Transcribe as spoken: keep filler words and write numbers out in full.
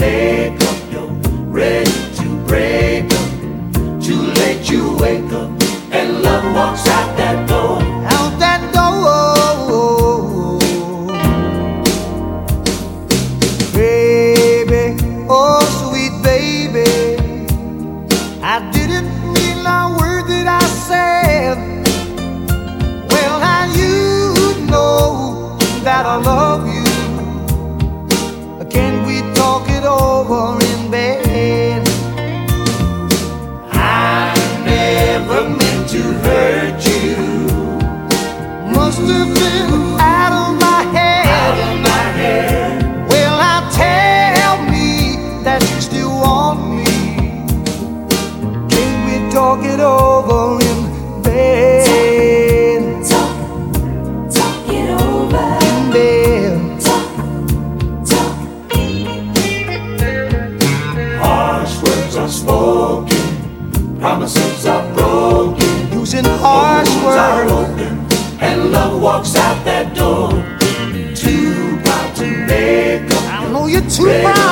make up, you're ready to break up. Too late you wake up, and love walks out that door. Out that door, baby, oh sweet baby, I didn't mean a word that I said. Well, now you know that I love you. Can we talk it over in bed? I never meant to hurt you. Must have been out of my head. Out of my head. Well, now tell me that you still want me. Can we talk it over in bed? Talk, talk, talk it over. In bed. Talk, talk. Harsh words are spoken, promises are broken, Using harsh wounds are words. open, and love walks out that door. Too proud to make up. I know you're too Ready proud.